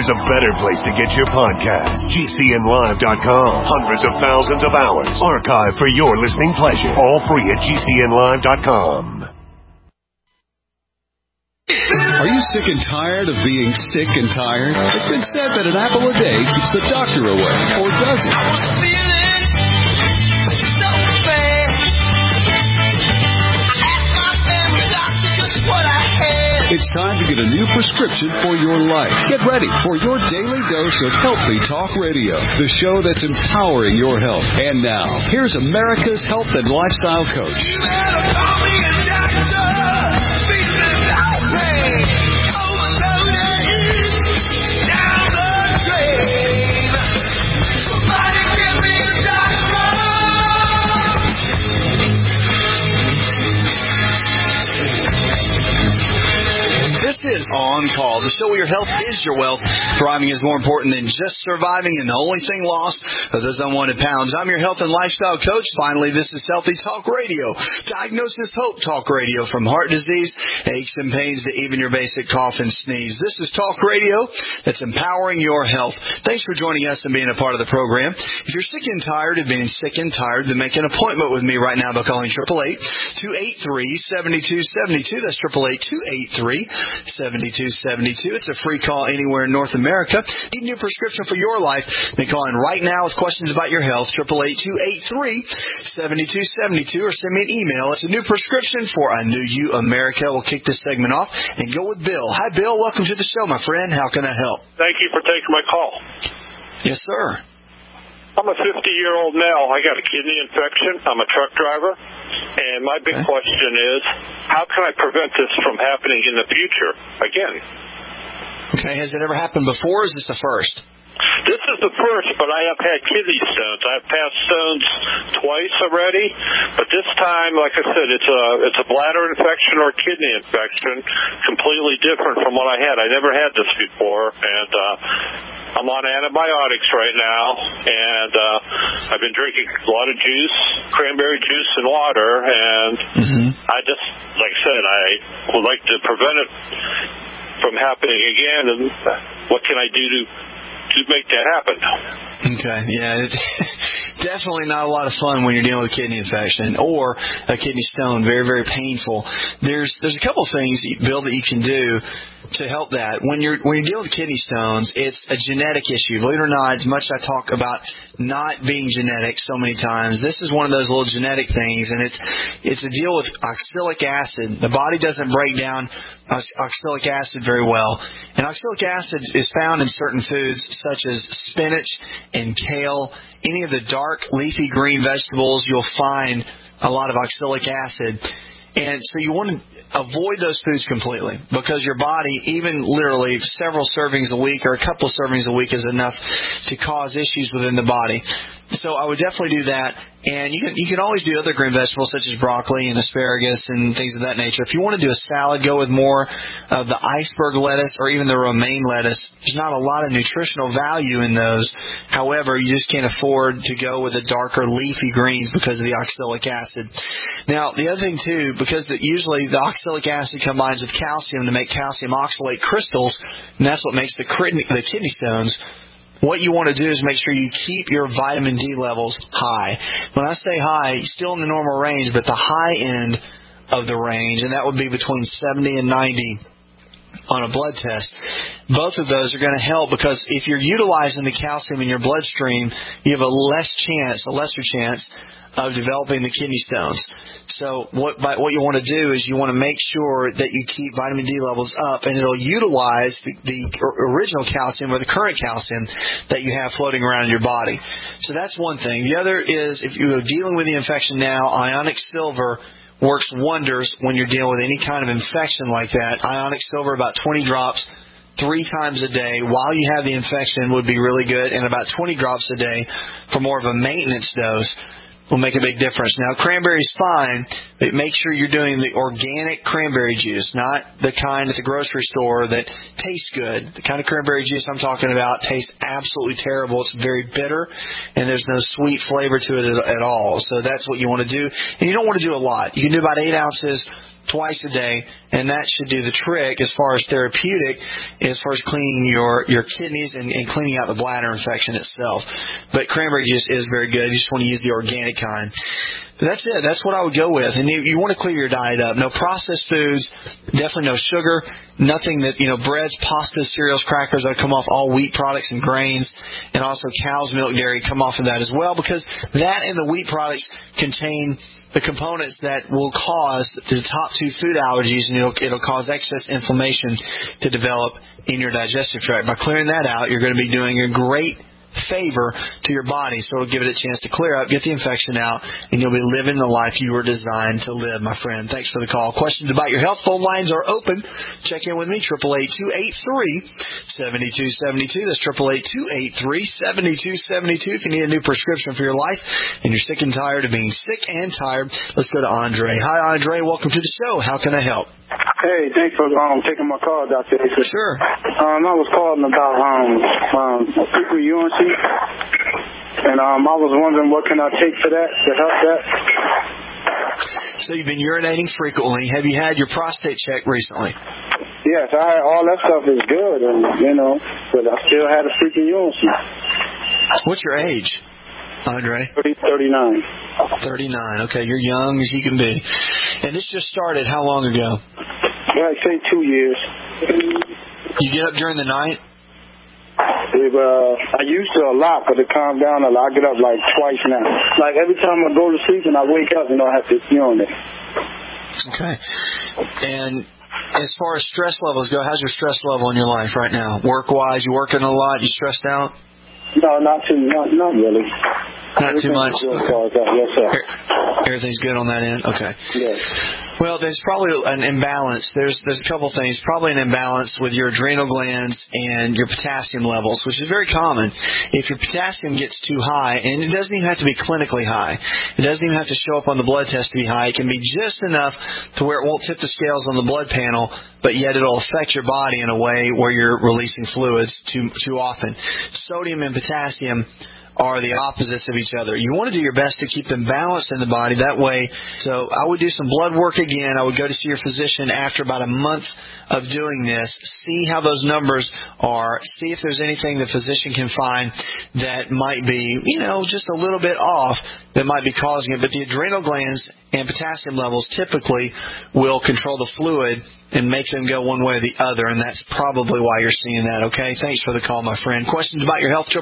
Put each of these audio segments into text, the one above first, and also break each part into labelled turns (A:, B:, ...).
A: there's a better place to get your podcast. GCNlive.com. Hundreds of thousands of hours archived for your listening pleasure. All free at GCNlive.com.
B: Are you sick and tired of being sick and tired? It's been said that an apple a day keeps the doctor away, or does it?
C: I was feeling so bad. I asked my family doctor just what I had.
B: It's time to get a new prescription for your life. Get ready for your daily dose of Healthy Talk Radio, the show that's empowering your health. And now, here's America's health and lifestyle coach.
C: You better call me a doctor.
D: This is On Call, the show where your health is your wealth. Thriving is more important than just surviving, and the only thing lost are those unwanted pounds. I'm your health and lifestyle coach. Finally, this is Healthy Talk Radio. Diagnosis Hope Talk Radio, from heart disease, aches and pains, to even your basic cough and sneeze. This is talk radio that's empowering your health. Thanks for joining us and being a part of the program. If you're sick and tired of being sick and tired, then make an appointment with me right now by calling 888-283-7272. That's 888-283-7272. It's a free call anywhere in North America. Need a new prescription for your life? Then call in right now with questions about your health. 888-283-7272, or send me an email. It's a new prescription for a new you, America. We'll kick this segment off and go with Bill. Hi, Bill. Welcome to the show, my friend. How can I help?
E: Thank you for taking my call.
D: Yes, sir.
E: I'm a 50-year-old male. I got a kidney infection. I'm a truck driver. And my big question is, how can I prevent this from happening in the future again?
D: Okay. Has it ever happened before, or is this the first?
E: This is the first, but I have had kidney stones. I've passed stones twice already, but this time, like I said, it's a bladder infection or kidney infection, completely different from what I had. I never had this before, and I'm on antibiotics right now, and I've been drinking a lot of juice, cranberry juice and water, and I just, like I said, I would like to prevent it from happening again, and what can I do to make that happen?
D: Okay, yeah, definitely not a lot of fun when you're dealing with a kidney infection or a kidney stone. Very, very painful. There's a couple things, Bill, that you can do to help that. When you're dealing with kidney stones, it's a genetic issue. Believe it or not, as much as I talk about not being genetic so many times, this is one of those little genetic things, and it's a deal with oxalic acid. The body doesn't break down oxalic acid very well, and oxalic acid is found in certain foods such as spinach and kale. Any of the dark leafy green vegetables, you'll find a lot of oxalic acid. And so you want to avoid those foods completely, because your body, even literally several servings a week or a couple of servings a week, is enough to cause issues within the body. So I would definitely do that. And you can always do other green vegetables such as broccoli and asparagus and things of that nature. If you want to do a salad, go with more of the iceberg lettuce or even the romaine lettuce. There's not a lot of nutritional value in those. However, you just can't afford to go with the darker leafy greens because of the oxalic acid. Now, the other thing, too, because usually the oxalic acid combines with calcium to make calcium oxalate crystals, and that's what makes the kidney stones. What you want to do is make sure you keep your vitamin D levels high. When I say high, still in the normal range, but the high end of the range, and that would be between 70 and 90 on a blood test. Both of those are going to help, because if you're utilizing the calcium in your bloodstream, you have a lesser chance of developing the kidney stones. So what you want to do is you want to make sure that you keep vitamin D levels up, and it'll utilize the original calcium or the current calcium that you have floating around in your body. So that's one thing. The other is, if you're dealing with the infection now, ionic silver works wonders when you're dealing with any kind of infection like that. Ionic silver, about 20 drops 3 times a day while you have the infection would be really good, and about 20 drops a day for more of a maintenance dose will make a big difference. Now, cranberry's fine, but make sure you're doing the organic cranberry juice, not the kind at the grocery store that tastes good. The kind of cranberry juice I'm talking about tastes absolutely terrible. It's very bitter, and there's no sweet flavor to it at all. So that's what you want to do. And you don't want to do a lot. You can do about 8 ounces twice a day, and that should do the trick as far as therapeutic, as far as cleaning your kidneys and cleaning out the bladder infection itself. But cranberry juice is very good. You just want to use the organic kind. But that's it. That's what I would go with. And you want to clear your diet up. No processed foods, definitely no sugar, nothing that, breads, pastas, cereals, crackers that come off all wheat products and grains, and also cow's milk, dairy come off of that as well, because that and the wheat products contain the components that will cause the top two food allergies, and it'll cause excess inflammation to develop in your digestive tract. By clearing that out, you're going to be doing a great favor to your body, so it'll give it a chance to clear up, get the infection out, and you'll be living the life you were designed to live, my friend. Thanks for the call. Questions about your health, phone lines are open. Check in with me, 888-283-7272. That's 888-283-7272. If you need a new prescription for your life and you're sick and tired of being sick and tired, let's go to Andre. Hi, Andre. Welcome to the show. How can I help?
F: Hey, thanks for taking my call, Dr. Asa.
D: Sure.
F: I was calling about frequent urinary, and I was wondering what can I take for that to help that.
D: So you've been urinating frequently. Have you had your prostate checked recently?
F: Yes, all that stuff is good, and but I still had a frequent urinary.
D: What's your age, Andre?
F: 39.
D: 39. Okay, you're young as you can be. And this just started how long ago?
F: Yeah, I'd say 2 years.
D: You get up during the night?
F: I used to a lot, but it calmed down a lot. I get up like twice now. Like every time I go to sleep and I wake up, I have to urinate.
D: Okay. And as far as stress levels go, how's your stress level in your life right now? Work-wise, you working a lot? You stressed out?
F: No, not really.
D: Not too much?
F: Yes, sir.
D: Everything's good on that end? Okay.
F: Yes.
D: Well, there's probably an imbalance. There's a couple things. Probably an imbalance with your adrenal glands and your potassium levels, which is very common. If your potassium gets too high, and it doesn't even have to be clinically high. It doesn't even have to show up on the blood test to be high. It can be just enough to where it won't tip the scales on the blood panel, but yet it'll affect your body in a way where you're releasing fluids too often. Sodium and potassium are the opposites of each other. You want to do your best to keep them balanced in the body that way. So I would do some blood work again. I would go to see your physician after about a month of doing this, see how those numbers are, see if there's anything the physician can find that might be, just a little bit off that might be causing it. But the adrenal glands and potassium levels typically will control the fluid and make them go one way or the other, and that's probably why you're seeing that, okay? Thanks for the call, my friend. Questions about your health,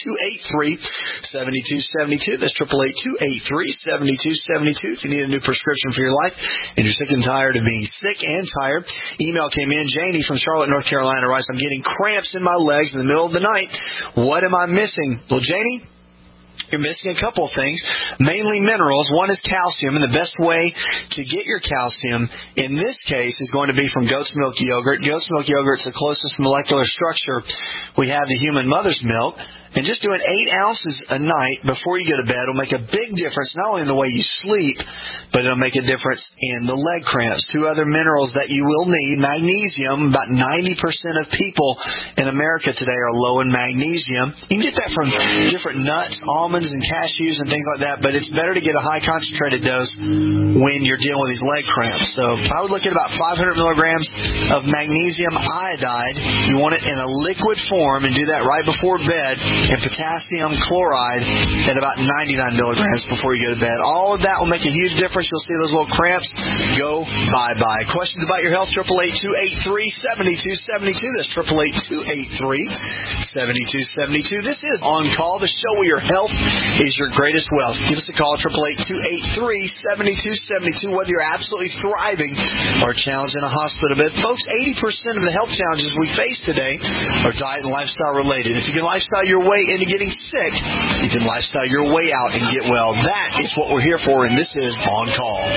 D: 888-283-7272. That's 888-283-7272. If you need a new prescription for your life and you're sick and tired of being sick and tired, email came in. Janie from Charlotte, North Carolina writes, I'm getting cramps in my legs in the middle of the night. What am I missing? Well, Janie, you're missing a couple of things, mainly minerals. One is calcium, and the best way to get your calcium in this case is going to be from goat's milk yogurt. Goat's milk yogurt is the closest molecular structure we have to human mother's milk. And just doing 8 ounces a night before you go to bed will make a big difference, not only in the way you sleep, but it'll make a difference in the leg cramps. 2 other minerals that you will need, magnesium. About 90% of people in America today are low in magnesium. You can get that from different nuts, almonds, and cashews and things like that, but it's better to get a high concentrated dose when you're dealing with these leg cramps. So I would look at about 500 milligrams of magnesium iodide. You want it in a liquid form, and do that right before bed. And potassium chloride at about 99 milligrams before you go to bed. All of that will make a huge difference. You'll see those little cramps go bye-bye. Questions about your health, 888-283-7272. That's 888-283-7272. This is On Call, the show where your health is your greatest wealth. Give us a call, 888-283-7272, whether you're absolutely thriving or challenged in a hospital bed. Folks, 80% of the health challenges we face today are diet and lifestyle related. If you can lifestyle your way into getting sick, you can lifestyle your way out and get well. That is what we're here for, and this is On Call.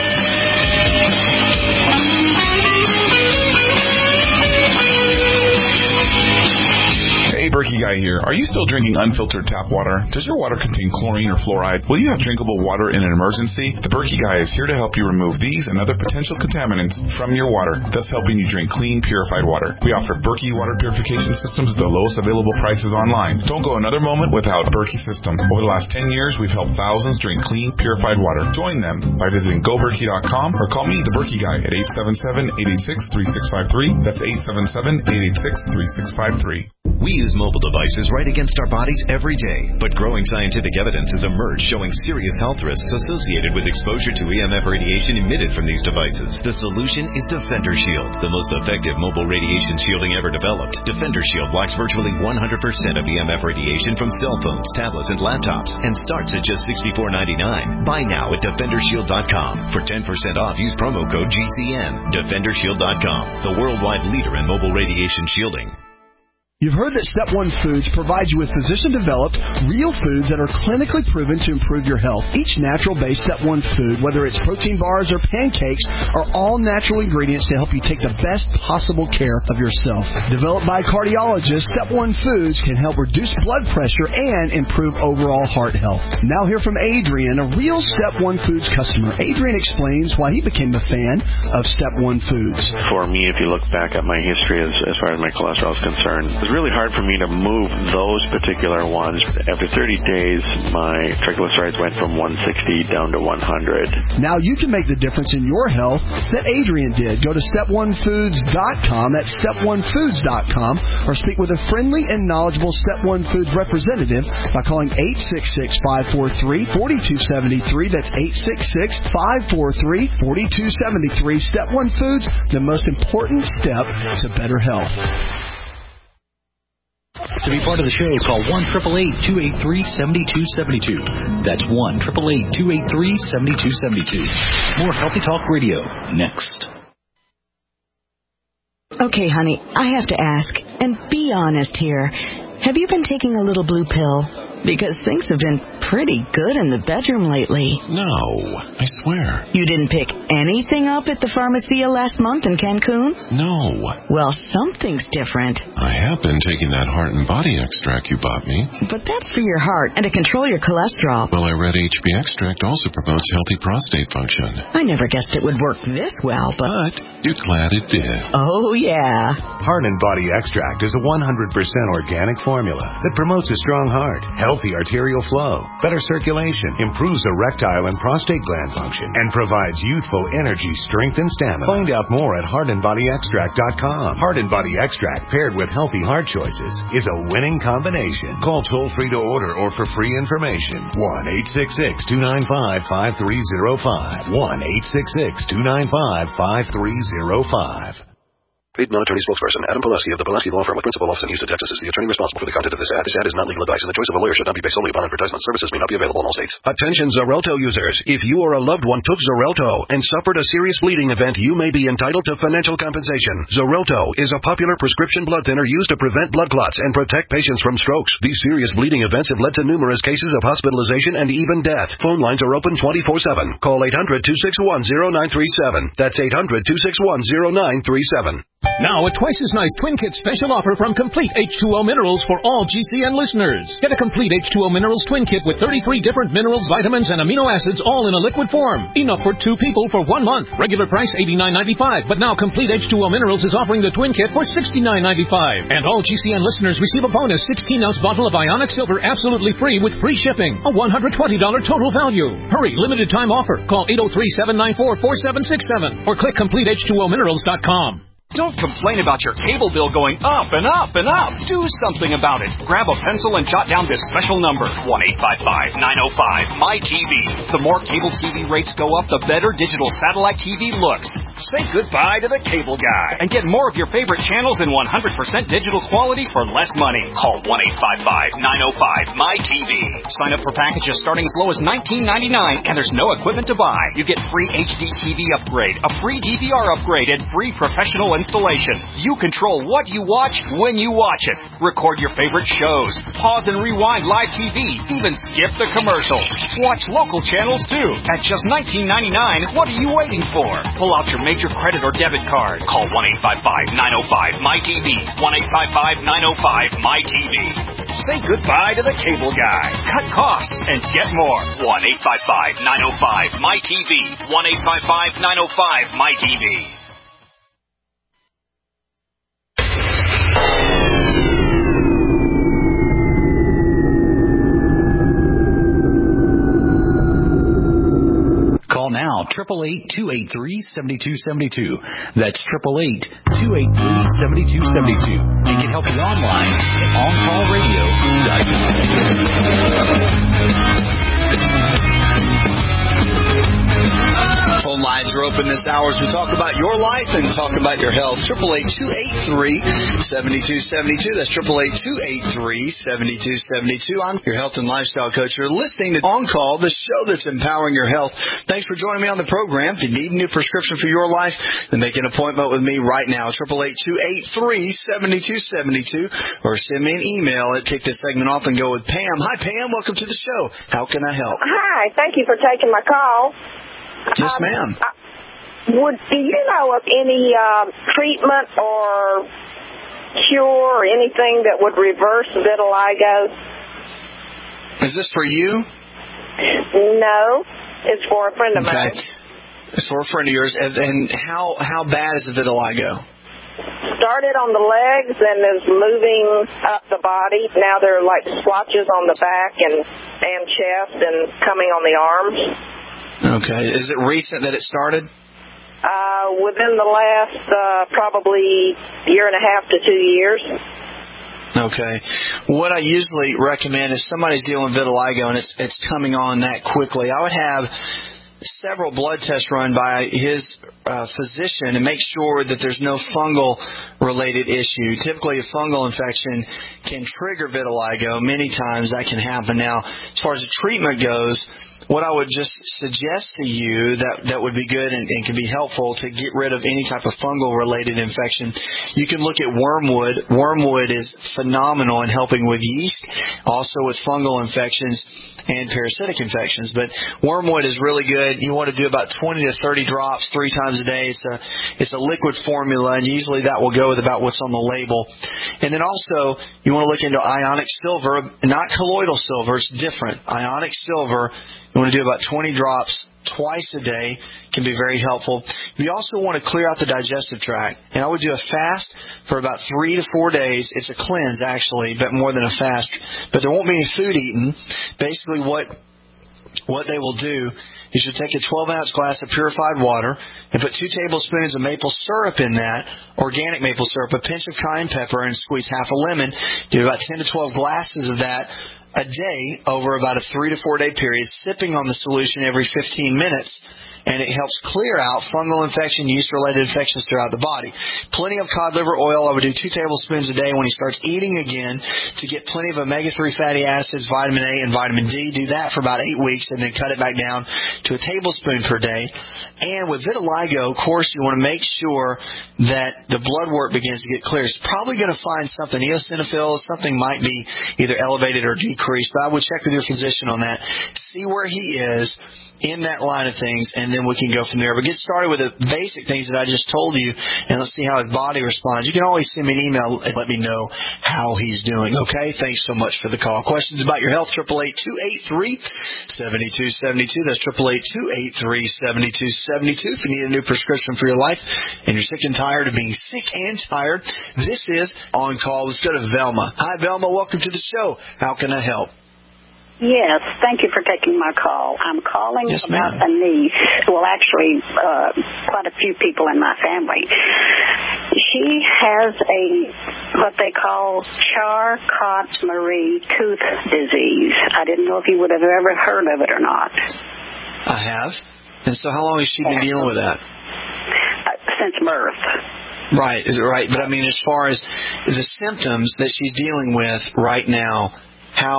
A: Hey,
G: Berkey Guy here. Are you still drinking unfiltered tap water? Does your water contain chlorine or fluoride? Will you have drinkable water in an emergency? The Berkey Guy is here to help you remove these and other potential contaminants from your water, thus helping you drink clean, purified water. We offer Berkey water purification systems at the lowest available prices online. Don't go another moment without a Berkey system. Over the last 10 years, we've helped thousands drink clean, purified water. Join them by visiting GoBerkey.com or call me, the Berkey Guy, at 877-886-3653. That's 877-886-3653.
H: We use mobile devices right against our bodies every day, but growing scientific evidence has emerged showing serious health risks associated with exposure to EMF radiation emitted from these devices. The solution is Defender Shield, the most effective mobile radiation shielding ever developed. Defender Shield blocks virtually 100% of EMF radiation from cell phones, tablets, and laptops, and starts at just $64.99. Buy now at DefenderShield.com. For 10% off, use promo code GCN. DefenderShield.com, the worldwide leader in mobile radiation shielding.
I: You've heard that Step 1 Foods provides you with physician-developed, real foods that are clinically proven to improve your health. Each natural-based Step 1 food, whether it's protein bars or pancakes, are all natural ingredients to help you take the best possible care of yourself. Developed by cardiologists, Step 1 Foods can help reduce blood pressure and improve overall heart health. Now hear from Adrian, a real Step 1 Foods customer. Adrian explains why he became a fan of Step 1 Foods.
J: For me, if you look back at my history as far as my cholesterol is concerned, really hard for me to move those particular ones. After 30 days, my triglycerides went from 160 down to 100.
I: Now you can make the difference in your health that Adrian did. Go to step1foods.com, that's step1foods.com, or speak with a friendly and knowledgeable Step 1 Foods representative by calling 866-543-4273. That's 866-543-4273. Step 1 Foods, the most important step to better health.
K: To be part of the show, call 1-888-283-7272. That's 1-888-283-7272. More Healthy Talk Radio next.
L: Okay, honey, I have to ask, and be honest here. Have you been taking a little blue pill? Because things have been pretty good in the bedroom lately.
M: No, I swear.
L: You didn't pick anything up at the Pharmacia last month in Cancun?
M: No.
L: Well, something's different.
M: I have been taking that heart and body extract you bought me.
L: But that's for your heart and to control your cholesterol.
M: Well, I read HB extract also promotes healthy prostate function.
L: I never guessed it would work this well,
M: but you're glad it did.
L: Oh, yeah.
N: Heart and Body Extract is a 100% organic formula that promotes a strong heart, healthy arterial flow, better circulation, improves erectile and prostate gland function, and provides youthful energy, strength, and stamina. Find out more at heartandbodyextract.com. Heart and Body Extract paired with healthy heart choices is a winning combination. Call toll-free to order or for free information. 1-866-295-5305. 1-866-295-5305.
O: Paid non-attorney spokesperson Adam Pileski of the Pileski Law Firm with principal office in Houston, Texas is the attorney responsible for the content of this ad. This ad is not legal advice, and the choice of a lawyer should not be based solely upon advertisement. Services may not be available in all states.
P: Attention Xarelto users. If you or a loved one took Xarelto and suffered a serious bleeding event, you may be entitled to financial compensation. Xarelto is a popular prescription blood thinner used to prevent blood clots and protect patients from strokes. These serious bleeding events have led to numerous cases of hospitalization and even death. Phone lines are open 24/7. Call 800-261-0937. That's 800-261-0937.
Q: Now, a twice as nice Twin Kit special offer from Complete H2O Minerals for all GCN listeners. Get a Complete H2O Minerals Twin Kit with 33 different minerals, vitamins, and amino acids all in a liquid form. Enough for 2 people for 1 month. Regular price $89.95, but now Complete H2O Minerals is offering the Twin Kit for $69.95. And all GCN listeners receive a bonus 16-ounce bottle of Ionic Silver absolutely free with free shipping. A $120 total value. Hurry, limited time offer. Call 803-794-4767 or click CompleteH2OMinerals.com.
R: Don't complain about your cable bill going up and up and up. Do something about it. Grab a pencil and jot down this special number, 1-855-905-MyTV. The more cable TV rates go up, the better digital satellite TV looks. Say goodbye to the cable guy and get more of your favorite channels in 100% digital quality for less money. Call 1-855-905-MyTV. Sign up for packages starting as low as $19.99, and there's no equipment to buy. You get free HD TV upgrade, a free DVR upgrade, and free professional installation. You control what you watch when you watch it. Record your favorite shows. Pause and rewind live TV. Even skip the commercials. Watch local channels too. At just $19.99, what are you waiting for? Pull out your major credit or debit card. Call 1-855-905-MyTV. 1-855-905-MyTV. Say goodbye to the cable guy. Cut costs and get more. 1-855-905-MyTV. 1-855-905-MyTV.
K: Call now, 888-283-7272. That's 888-283-7272. And get help online at OnCallRadio.com.
D: Phone lines are open this hour as we talk about your life and talk about your health. 888-283-7272. That's 888-283-7272. I'm your health and lifestyle coach. You're listening to On Call, the show that's empowering your health. Thanks for joining me on the program. If you need a new prescription for your life, then make an appointment with me right now. 888-283-7272. Or send me an email and kick this segment off and go with Pam. Hi, Pam. Welcome to the show. How can I help?
S: Hi. Thank you for taking my call.
D: Yes, ma'am.
S: Do you know of any treatment or cure or anything that would reverse vitiligo?
D: Is this for you?
S: No, it's for a friend of mine.
D: It's for a friend of yours. And how bad is the vitiligo?
S: Started on the legs and is moving up the body. Now there are like splotches on the back and chest and coming on the arms.
D: Okay. Is it recent that it started?
S: Within the last probably year and a half to 2 years.
D: Okay. What I usually recommend if somebody's dealing with vitiligo and it's coming on that quickly, I would have several blood tests run by his physician and make sure that there's no fungal related issue. Typically a fungal infection can trigger vitiligo. Many times that can happen. Now, as far as the treatment goes, what I would just suggest to you that would be good and can be helpful to get rid of any type of fungal-related infection, you can look at wormwood. Wormwood is phenomenal in helping with yeast, also with fungal infections and parasitic infections. But wormwood is really good. You want to do about 20 to 30 drops 3 times a day. It's a liquid formula, and usually that will go with about what's on the label. And then also, you want to look into ionic silver, not colloidal silver. It's different. Ionic silver, you want to do about 20 drops twice a day. Can be very helpful. You also want to clear out the digestive tract. And I would do a fast for about 3 to 4 days. It's a cleanse, actually, but more than a fast. But there won't be any food eaten. Basically, what they will do is you take a 12-ounce glass of purified water and put 2 tablespoons of maple syrup in that, organic maple syrup, a pinch of cayenne pepper, and squeeze half a lemon. Do about 10 to 12 glasses of that a day over about a 3 to 4 day period, sipping on the solution every 15 minutes. And it helps clear out fungal infection, yeast-related infections throughout the body. Plenty of cod liver oil. I would do 2 tablespoons a day when he starts eating again to get plenty of omega-3 fatty acids, vitamin A, and vitamin D. Do that for about 8 weeks and then cut it back down to a tablespoon per day. And with vitiligo, of course, you want to make sure that the blood work begins to get clear. It's probably going to find something, eosinophils, something might be either elevated or decreased. But I would check with your physician on that. See where he is in that line of things, and then we can go from there. But get started with the basic things that I just told you, and let's see how his body responds. You can always send me an email and let me know how he's doing, okay? Thanks so much for the call. Questions about your health, 888-283-7272. That's 888-283-7272. If you need a new prescription for your life and you're sick and tired of being sick and tired, this is On Call. Let's go to Velma. Hi, Velma. Welcome to the show. How can I help?
T: Yes, thank you for taking my call. I'm calling about a niece. Well, actually, quite a few people in my family. She has what they call Charcot-Marie tooth disease. I didn't know if you would have ever heard of it or not.
D: I have. And so how long has she been dealing with that?
T: Since birth.
D: Right. But I mean, as far as the symptoms that she's dealing with right now,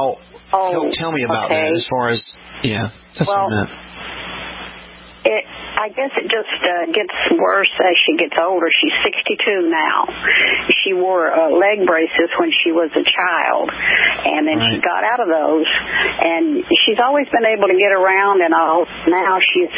D: tell me about that as far as, that's what I meant.
T: I guess it just gets worse as she gets older. She's 62 now. She wore leg braces when she was a child, and then she got out of those, and she's always been able to get around and all. Now she's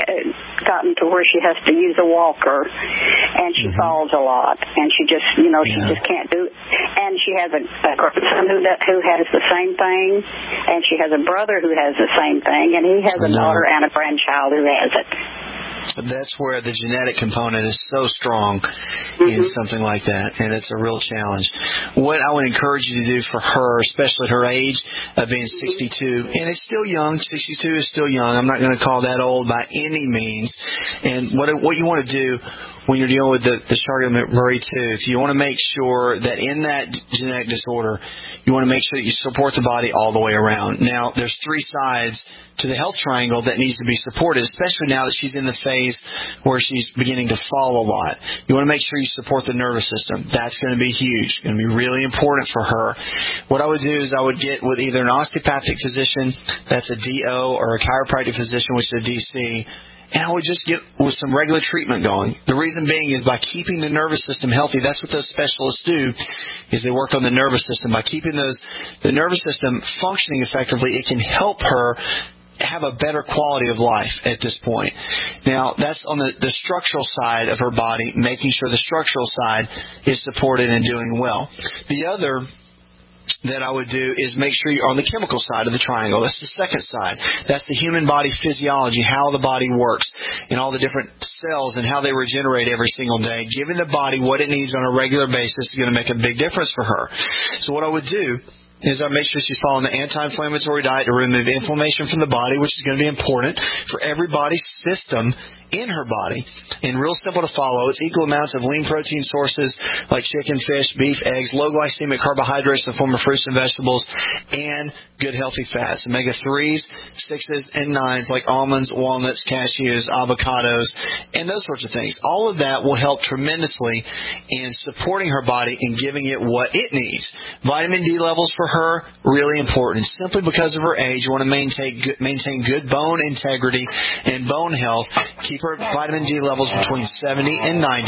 T: gotten to where she has to use a walker, and she falls a lot, and she just, she just can't do it. And she has a grandson who has the same thing, and she has a brother who has the same thing, and he has a daughter and a grandchild who has it.
D: That's where the genetic component is so strong in something like that, and it's a real challenge. What I would encourage you to do for her, especially at her age of being 62, and it's still young, 62 is still young. I'm not going to call that old by any means. And what you want to do when you're dealing with the Charcot-Marie tooth, you want to make sure that in that genetic disorder, you want to make sure that you support the body all the way around. Now, there's three sides to the health triangle that needs to be supported, especially now that she's in the phase where she's beginning to fall a lot. You want to make sure you support the nervous system. That's going to be huge. It's going to be really important for her. What I would do is I would get with either an osteopathic physician, that's a DO, or a chiropractic physician, which is a DC, and I would just get with some regular treatment going. The reason being is by keeping the nervous system healthy. That's what those specialists do, is they work on the nervous system. By keeping the nervous system functioning effectively, it can help her have a better quality of life at this point. Now, that's on the structural side of her body, making sure the structural side is supported and doing well. The other that I would do is make sure you're on the chemical side of the triangle. That's the second side. That's the human body physiology, how the body works, and all the different cells and how they regenerate every single day. Giving the body what it needs on a regular basis is going to make a big difference for her. So what I would do is I make sure she's following the anti-inflammatory diet to remove inflammation from the body, which is going to be important for every body system in her body, and real simple to follow. It's equal amounts of lean protein sources like chicken, fish, beef, eggs, low glycemic carbohydrates in the form of fruits and vegetables, and good healthy fats, omega-3s, 6s, and 9s like almonds, walnuts, cashews, avocados, and those sorts of things. All of that will help tremendously in supporting her body and giving it what it needs. Vitamin D levels for her, really important. Simply because of her age, you want to maintain good bone integrity and bone health. Keep her vitamin D levels between 70 and 90.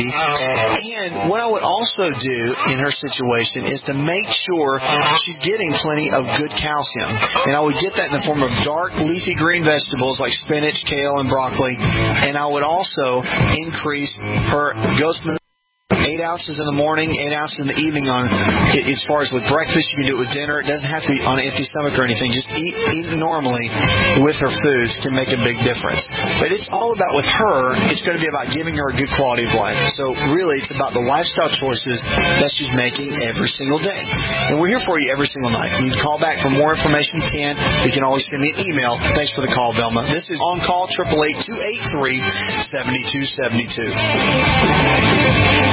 D: And what I would also do in her situation is to make sure she's getting plenty of good calcium. And I would get that in the form of dark leafy green vegetables like spinach, kale, and broccoli. And I would also increase her ghost milk. 8 ounces in the morning, 8 ounces in the evening. As far as with breakfast, you can do it with dinner. It doesn't have to be on an empty stomach or anything. Just eat normally with her foods can make a big difference. But it's all about, with her, it's going to be about giving her a good quality of life. So really, it's about the lifestyle choices that she's making every single day. And we're here for you every single night. You can call back for more information. You can. You can always send me an email. Thanks for the call, Velma. This is On Call, 888-283-7272.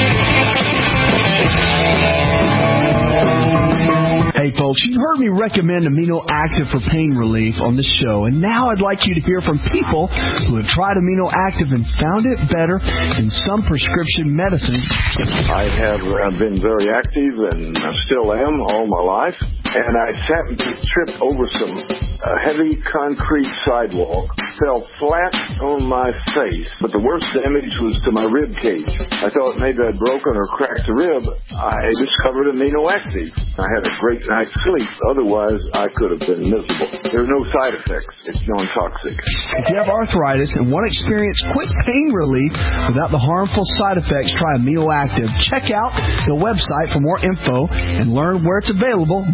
I: Hey folks, you've heard me recommend Amino Active for pain relief on the show, and now I'd like you to hear from people who have tried Amino Active and found it better than some prescription medicines.
U: I have been very active, and I still am all my life, and I happened to trip over some heavy concrete sidewalk, fell flat on my face, but the worst damage was to my rib cage. I thought maybe I'd broken or cracked a rib. I discovered Amino Active. I had a great night's sleep. Otherwise, I could have been miserable. There are no side effects. It's non-toxic.
I: If you have arthritis and want to experience quick pain relief without the harmful side effects, try Amino Active. Check out the website for more info and learn where it's available.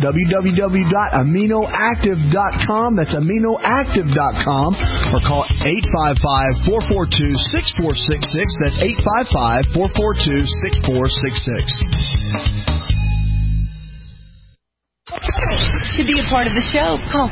I: www.aminoactive.com. That's aminoactive.com. Or call 855-442-6466. That's 855-442-6466.
V: To be a part of the show, call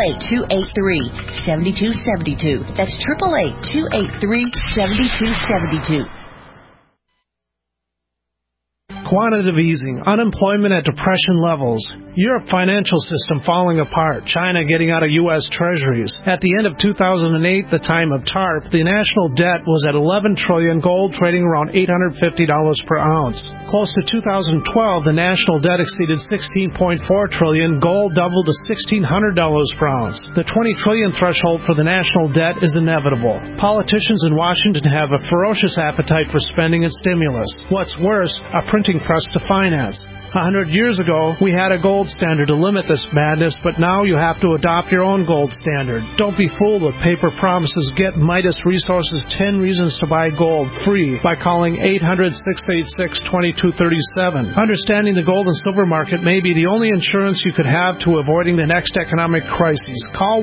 V: 888-283-7272. That's 888-283-7272.
B: quantitative easing, unemployment at depression levels, Europe financial system falling apart, China getting out of U.S. treasuries. At the end of 2008, the time of TARP, the national debt was at $11 trillion, gold trading around $850 per ounce. Close to 2012, the national debt exceeded $16.4 trillion, gold doubled to $1,600 per ounce. The $20 trillion threshold for the national debt is inevitable. Politicians in Washington have a ferocious appetite for spending and stimulus. What's worse, a printing press to finance. 100 years ago, we had a gold standard to limit this madness, but now you have to adopt your own gold standard. Don't be fooled with paper promises. Get Midas Resources 10 Reasons to Buy Gold free by calling 800-686-2237. Understanding the gold and silver market may be the only insurance you could have to avoiding the next economic crisis. Call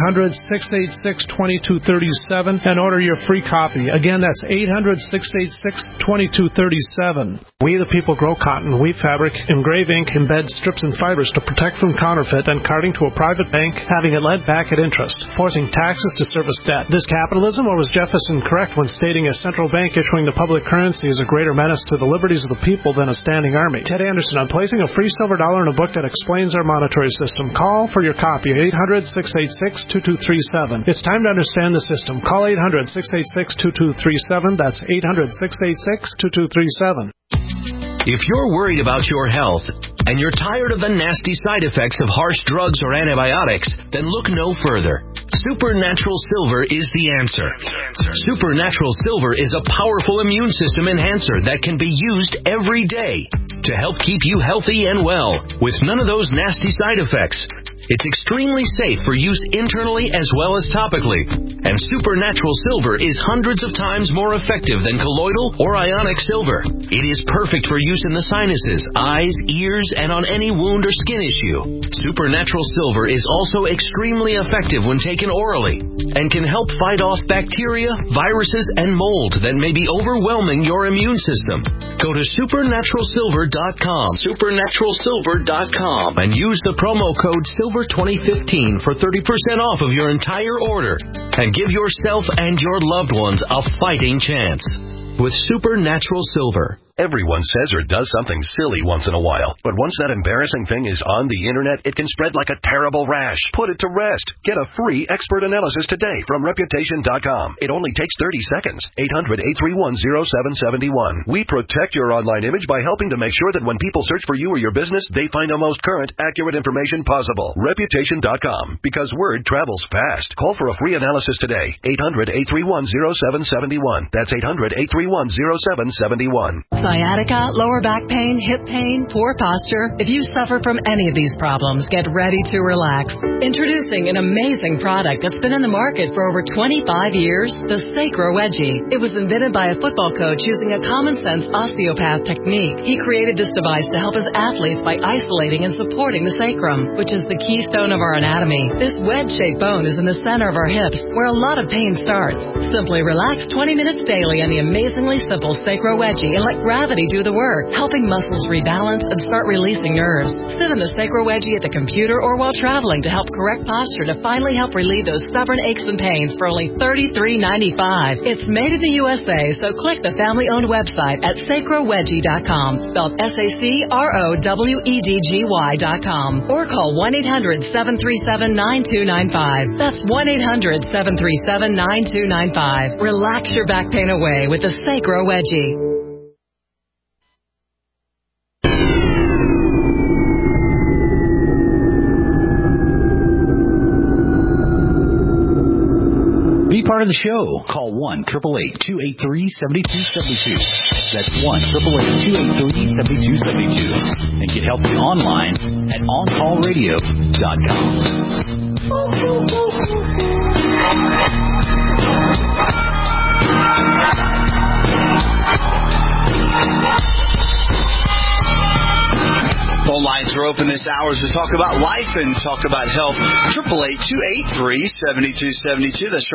B: 1-800-686-2237 and order your free copy. Again, that's 800-686-2237. We the people grow cotton, weave fabric, engrave ink, embed strips and fibers to protect from counterfeit and carting to a private bank, having it lent back at interest, forcing taxes to service debt. This capitalism, or was Jefferson correct when stating a central bank issuing the public currency is a greater menace to the liberties of the people than a standing army? Ted Anderson, I'm placing a free silver dollar in a book that explains our monetary system. Call for your copy, 800-686-2237. It's time to understand the system. Call 800-686-2237. That's 800-686-2237.
C: If you're worried about your health and you're tired of the nasty side effects of harsh drugs or antibiotics, then look no further. Supernatural Silver is the answer. Supernatural Silver is a powerful immune system enhancer that can be used every day to help keep you healthy and well with none of those nasty side effects. It's extremely safe for use internally as well as topically. And Supernatural Silver is hundreds of times more effective than colloidal or ionic silver. It is perfect for use in the sinuses, eyes, ears, and on any wound or skin issue. Supernatural Silver is also extremely effective when taken orally and can help fight off bacteria, viruses, and mold that may be overwhelming your immune system. Go to supernaturalsilver.com, supernaturalsilver.com, and use the promo code SILVER2015 for 30% off of your entire order and give yourself and your loved ones a fighting chance with Supernatural Silver.
P: Everyone says or does something silly once in a while, but once that embarrassing thing is on the internet, it can spread like a terrible rash. Put it to rest. Get a free expert analysis today from Reputation.com. It only takes 30 seconds. 800-831-0771. We protect your online image by helping to make sure that when people search for you or your business, they find the most current, accurate information possible. Reputation.com, because word travels fast. Call for a free analysis today. 800-831-0771. That's 800-831-0771.
W: Sciatica, lower back pain, hip pain, poor posture. If you suffer from any of these problems, get ready to relax. Introducing an amazing product that's been in the market for over 25 years, the Sacro Wedgie. It was invented by a football coach using a common-sense osteopath technique. He created this device to help his athletes by isolating and supporting the sacrum, which is the keystone of our anatomy. This wedge-shaped bone is in the center of our hips, where a lot of pain starts. Simply relax 20 minutes daily on the amazingly simple Sacro Wedgie and let gravity do the work, helping muscles rebalance and start releasing nerves. Sit in the Sacro Wedgie at the computer or while traveling to help correct posture to finally help relieve those stubborn aches and pains for only $33.95. It's made in the USA, so click the family-owned website at sacrowedgie.com, spelled SACROWEDGY.com, or call 1-800-737-9295. That's 1-800-737-9295. Relax your back pain away with the Sacro Wedgie.
K: Be part of the show. Call 1-888-283-7272. That's 1-888-283-7272. And get help online at OnCallRadio.com.
D: Phone lines are open this hour as we talk about life and talk about health. 888-283-7272. That's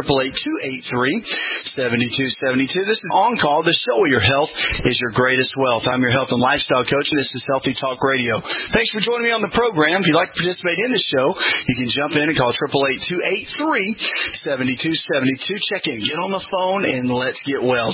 D: 888-283-7272. This is On Call, the show where your health is your greatest wealth. I'm your health and lifestyle coach, and this is Healthy Talk Radio. Thanks for joining me on the program. If you'd like to participate in the show, you can jump in and call 888-283-7272. Check in, get on the phone, and let's get well.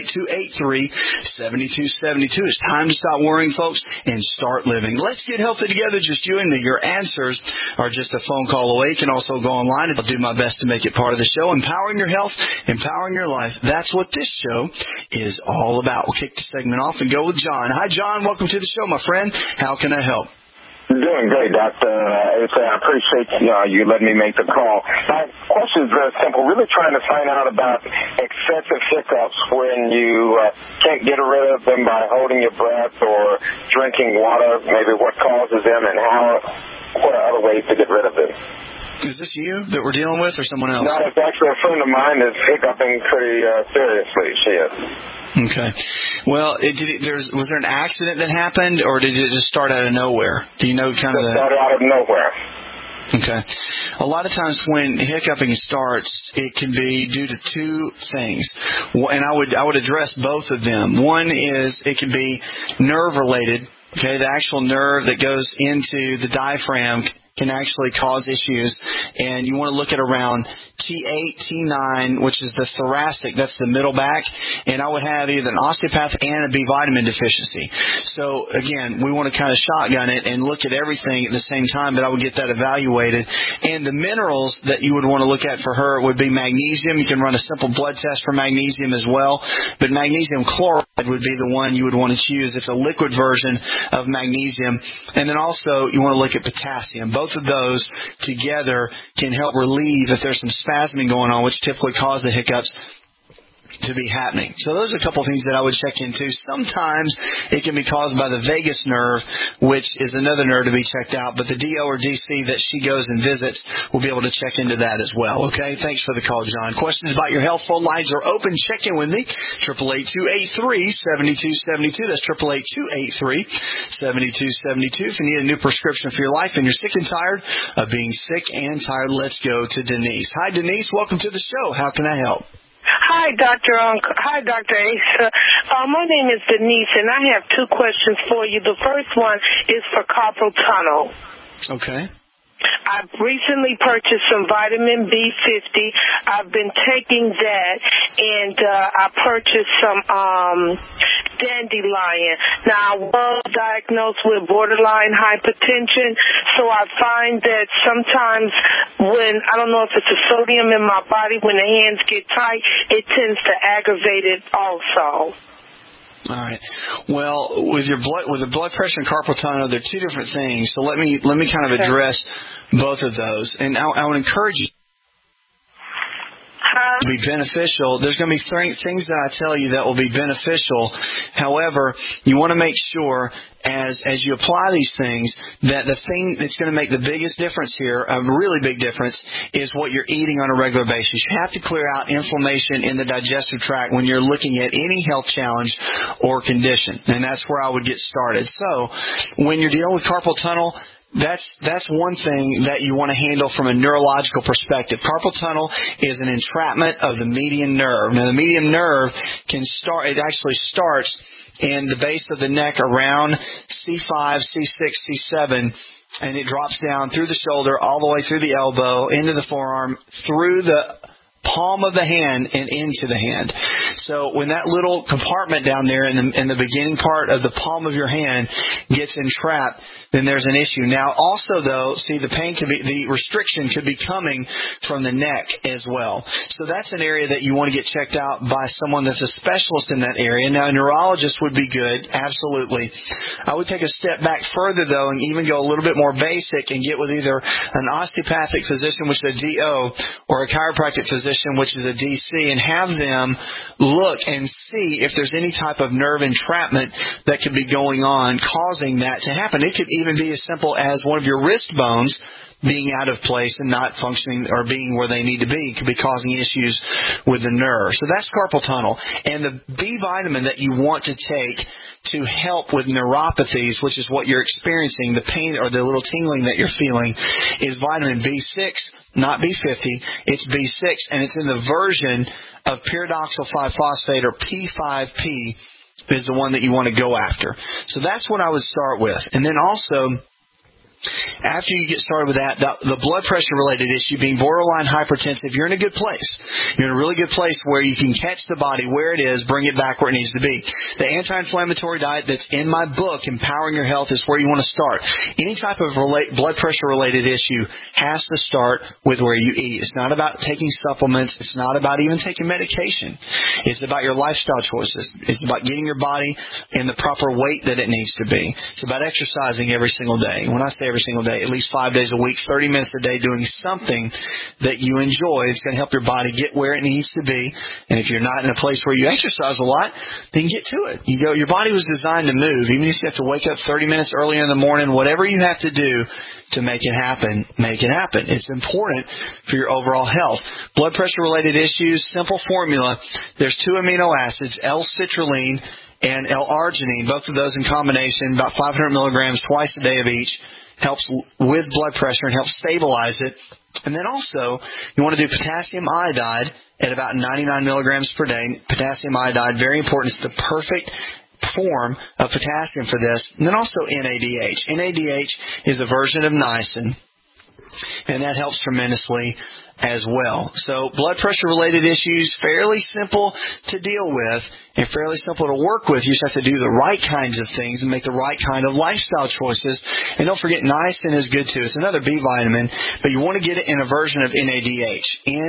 D: 888-283-7272. It's time to stop worrying, folks, and start living. Let's get healthy together, just you and me. Your answers are just a phone call away. You can also go online, and I'll do my best to make it part of the show. Empowering your health, empowering your life. That's what this show is all about. We'll kick the segment off and go with John. Hi, John. Welcome to the show, my friend. How can I help?
A: Doing great, Doctor. I appreciate you letting me make the call. My question is very simple. Really trying to find out about excessive hiccups when you can't get rid of them by holding your breath or drinking water, maybe what causes them and what are other ways to get rid of them.
D: Is this you that we're dealing with or someone else?
A: No, it's actually a friend of mine that's hiccuping pretty seriously. She is.
D: Okay. Well, was there an accident that happened, or did it just start out of nowhere? Do you know kind of?
A: It started out of nowhere.
D: Okay. A lot of times when hiccuping starts, it can be due to two things, and I would address both of them. One is it can be nerve related. Okay, the actual nerve that goes into the diaphragm can actually cause issues, and you want to look at around T8, T9, which is the thoracic, that's the middle back, and I would have either an osteopathic and a B vitamin deficiency. So, again, we want to kind of shotgun it and look at everything at the same time, but I would get that evaluated. And the minerals that you would want to look at for her would be magnesium. You can run a simple blood test for magnesium as well, but magnesium chloride would be the one you would want to choose. It's a liquid version of magnesium. And then also you want to look at potassium. Both of those together can help relieve if there's some spasming going on, which typically cause the hiccups to be happening. So those are a couple of things that I would check into. Sometimes it can be caused by the vagus nerve, which is another nerve to be checked out, but the DO or DC that she goes and visits will be able to check into that as well. Okay? Thanks for the call, John. Questions about your health, phone lines are open. Check in with me. 888-283-7272. That's 888-283-7272. If you need a new prescription for your life and you're sick and tired of being sick and tired, let's go to Denise. Hi, Denise. Welcome to the show. How can I help?
E: Hi, Dr. Asa. My name is Denise, and I have two questions for you. The first one is for carpal tunnel.
D: Okay.
E: I've recently purchased some vitamin B50. I've been taking that, and I purchased some dandelion. Now, I was diagnosed with borderline hypertension, so I find that sometimes when, I don't know if it's the sodium in my body, when the hands get tight, it tends to aggravate it also.
D: All right. Well, with the blood pressure and carpal tunnel, they're two different things. So let me kind of address both of those. And I would encourage you to be beneficial. There's going to be things that I tell you that will be beneficial. However, you want to make sure as you apply these things that the thing that's going to make the biggest difference here, a really big difference, is what you're eating on a regular basis. You have to clear out inflammation in the digestive tract when you're looking at any health challenge or condition. And that's where I would get started. So when you're dealing with carpal tunnel, that's one thing that you want to handle from a neurological perspective. Carpal tunnel is an entrapment of the median nerve. Now, the median nerve it actually starts in the base of the neck around C5, C6, C7, and it drops down through the shoulder, all the way through the elbow, into the forearm, through the palm of the hand and into the hand. So when that little compartment down there in the beginning part of the palm of your hand gets entrapped, then there's an issue. Now, also, though, see, the restriction could be coming from the neck as well. So that's an area that you want to get checked out by someone that's a specialist in that area. Now, a neurologist would be good, absolutely. I would take a step back further, though, and even go a little bit more basic and get with either an osteopathic physician, which is a DO, or a chiropractic physician, which is a DC, and have them look and see if there's any type of nerve entrapment that could be going on causing that to happen. It could even be as simple as one of your wrist bones being out of place and not functioning or being where they need to be. It could be causing issues with the nerve. So that's carpal tunnel. And the B vitamin that you want to take to help with neuropathies, which is what you're experiencing, the pain or the little tingling that you're feeling, is vitamin B6, not B50. It's B6, and it's in the version of pyridoxal 5-phosphate, or P5P, is the one that you want to go after. So that's what I would start with. And then also, after you get started with that, the blood pressure-related issue being borderline hypertensive, you're in a good place. You're in a really good place where you can catch the body where it is, bring it back where it needs to be. The anti-inflammatory diet that's in my book, Empowering Your Health, is where you want to start. Any type of blood pressure-related issue has to start with where you eat. It's not about taking supplements. It's not about even taking medication. It's about your lifestyle choices. It's about getting your body in the proper weight that it needs to be. It's about exercising every single day. When I say every single day, at least 5 days a week, 30 minutes a day, doing something that you enjoy. It's going to help your body get where it needs to be. And if you're not in a place where you exercise a lot, then get to it. Your body was designed to move. Even if you have to wake up 30 minutes earlier in the morning, whatever you have to do to make it happen, make it happen. It's important for your overall health. Blood pressure-related issues, simple formula. There's 2 amino acids, L-citrulline and L-arginine, both of those in combination, about 500 milligrams twice a day of each. Helps with blood pressure and helps stabilize it. And then also, you want to do potassium iodide at about 99 milligrams per day. Potassium iodide, very important. It's the perfect form of potassium for this. And then also NADH. NADH is a version of niacin, and that helps tremendously as well. So blood pressure-related issues, fairly simple to deal with and fairly simple to work with. You just have to do the right kinds of things and make the right kind of lifestyle choices. And don't forget, niacin is good too. It's another B vitamin, but you want to get it in a version of NADH.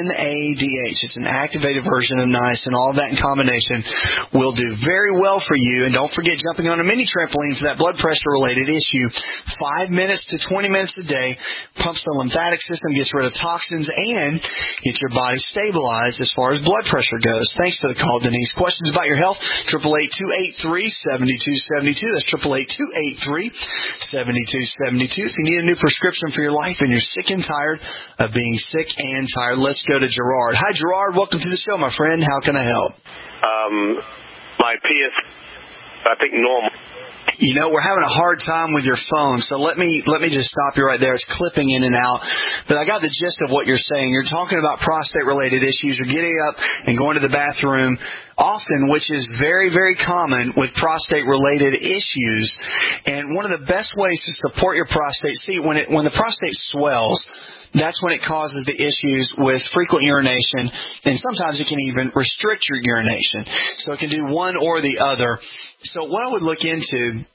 D: NADH. It's an activated version of niacin. All of that in combination will do very well for you. And don't forget jumping on a mini trampoline for that blood pressure-related issue. 5 minutes to 20 minutes a day pumps the lymphatic system, gets rid of toxins, and gets your body stabilized as far as blood pressure goes. Thanks for the call, Denise. Questions about your health? 888-283-7272. That's 888-283-7272. If you need a new prescription for your life and you're sick and tired of being sick and tired, let's go to Gerard. Hi, Gerard. Welcome to the show, my friend. How can I help?
F: My PS, I think normal.
D: You know, we're having a hard time with your phone, so let me just stop you right there. It's clipping in and out. But I got the gist of what you're saying. You're talking about prostate-related issues. You're getting up and going to the bathroom often, which is very, very common with prostate-related issues. And one of the best ways to support your prostate, when the prostate swells, that's when it causes the issues with frequent urination, and sometimes it can even restrict your urination. So it can do one or the other. So what I would look into